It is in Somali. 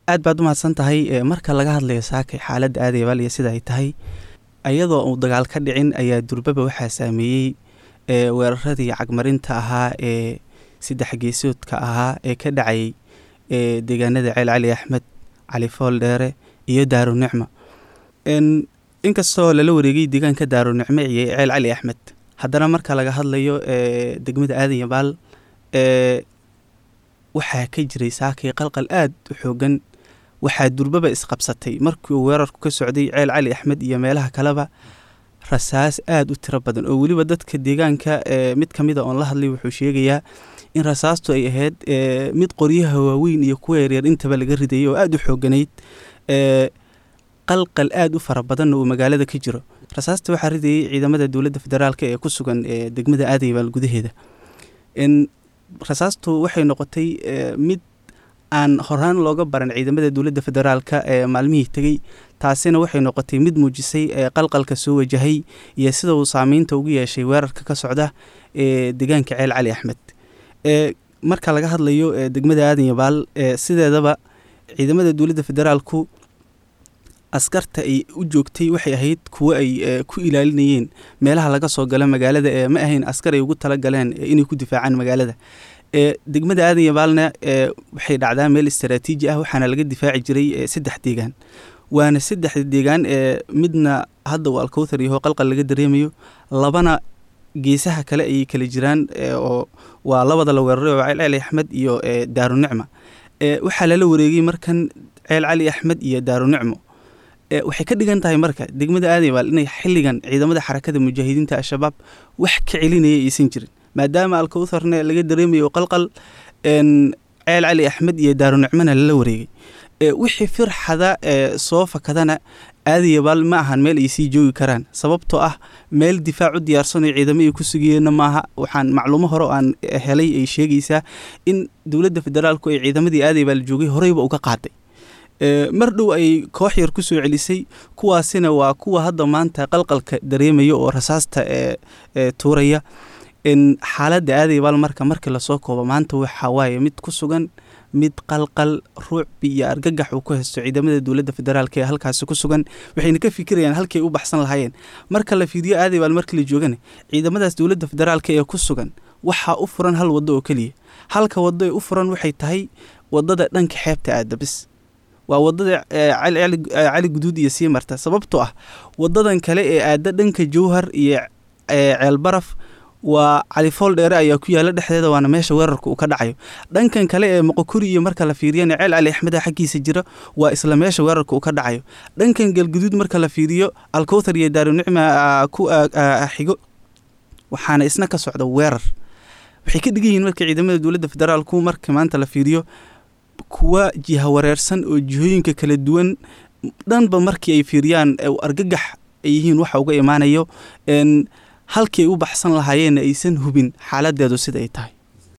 aad baad u mahadsan tahay marka laga hadlayo saakay xaaladda aadan yabaal iyo sida ay tahay ayadoo uu dagaal ka dhicin ayaa durbaba waxaa saameeyey weeraradii cagmarinta ahaa ee saddex geesoodka ahaa ee ka dhacayay deegaanada ceel cali axmed cali fooldheere iyo daarunicmo inkastoo lala wareegay deegaanka daarunicmo iyo ceel cali axmed haddana marka laga hadlayo degmada aadan yabaal waxaa ka jiray saakay qalqal aad u xoogan. waxaa durbaba isqabsatay markii uu weerarku ka socday ceel cali axmed iyo meelaha kaleba rasaas aad u tiro badan oo weliba dadka deegaanka mid ka mida oon la hadlay wuxuu sheegayaa in rasaastu ay ahayd mid qoryaha waaweyn iyo kuwa yaryar intaba laga ridayay oo aad u xooganayd qalqal aad u fara badanna uu magaalada ka jiro. rasaasta waxaa ridayay ciidamada dowladda federaalk ee ku sugan degmada aadan yabaal gudaheeda. rasaastu waxay noqotay mid aan horaan looga baran ciidamada dowladda federaalka ee maalmihii tegey, taasina waxay noqotay mid muujisay qalqalka soo wajahay iyo sida uu saameynta ugu yeeshay weerarka ka socda deegaanka ceel cali axmed. marka laga hadlayo degmada aadan yabaal sideedaba ciidamada dowladda federaalku askarta ay u joogtay waxay ahayd kuwo ay ku ilaalinayeen meelaha laga soo gala magaalada ma ahayn askar ay ugu talagaleen inay ku difaacaan magaalada. degmada aadan yabaalna waxay dhacdaa meel istaraatiiji ah, waxaana laga difaaci jiray 3 deegaan, waana 3 deegaan midna hadda waa alkowthar iyo qalqal laga dareemayo, labana geesaha kale ay kala jiraan oo waa labada la weeraray oo ceel cali axmed iyo daarunicmo. waxaa lala wareegay markan ceel cali axmed iyo daarunicmo. waxay ka dhigan tahay marka degmada aadan yabaal inay xilligan ciidamada xarakada mujaahidiinta al-shabaab wax ka celinaya aysan jirin, maadaama alkowtharna laga dareemayo qalqal ceel cali axmed iyo daarunicmona lala wareegay. wixii firxada soo fakadana aadan yabaal ma ahan meel ay sii joogi karaan, sababtoo ah meel difaac u diyaarsan oo ciidamo ay ku sugayeenna maaha. waxaan macluumo hore oo aan helay ay sheegaysaa in dowladda federaalku ay ciidamadii aadan yabaal joogay horeyba uga qaaday, mar dhow ay koox yar ku soo celisay. kuwaasina waa kuwa hadda maanta qalqalka dareemaya oo rasaasta tuuraya. xaaladda aadan yabaal markii lasoo koobo maanta waxaa waaye mid ku sugan mid qalqal ruucbi iyo argagax uu ku haysto ciidamada dowladda federaalk ee halkaasi ku sugan. waxayna ka fikirayaan halkay u baxsan lahaayeen. marka la fiiriyo aadan yabaal markii la joogana ciidamadaas dowladda federaalk ee ku sugan waxaa u furan hal waddo oo keliya. halka waddo ee u furan waxay tahay waddada dhanka xeebta aadabis, waa waddada cali guduud iyo sii marta, sababtoo ah waddadan kale ee aada dhanka jowhar iyo ceel baraf waa cali fooldheere ayaa ku yaala dhexdeeda, waana meesha weerarka uu ka dhacayo. dhankan kale ee moqokuri iyo marka la fiiriyana ceel cali axmeda xaggiisa jira waa isla meesha weerarka uu ka dhacayo. dhankan galguduud marka la fiiriyo alkowthar iyo daarunicma ku xigo, waxaana isna ka socda weerar. waxay ka dhigan yihiin marka ciidamada dowladda federaalku marka maanta la fiiriyo kuwa jiha wareersan oo jihooyinka kala duwan dhanba markii ay fiiriyaan argagax ay yihiin waxa uga imaanayo halkii ay u baxsan lahaayeen aysan hubin xaaladeedu sida ay tahay.